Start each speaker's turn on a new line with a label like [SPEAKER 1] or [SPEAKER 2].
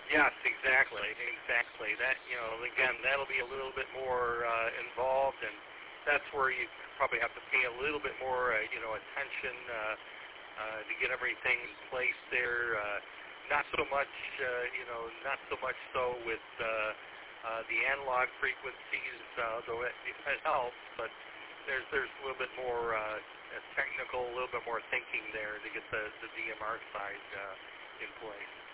[SPEAKER 1] Yes, exactly. That, again, that'll be a little bit more involved, and that's where you probably have to pay a little bit more, attention to get everything in place there. Not so much, not so much so with the analog frequencies, though it helps, but there's a little bit more technical, a little bit more thinking there to get the DMR side in place.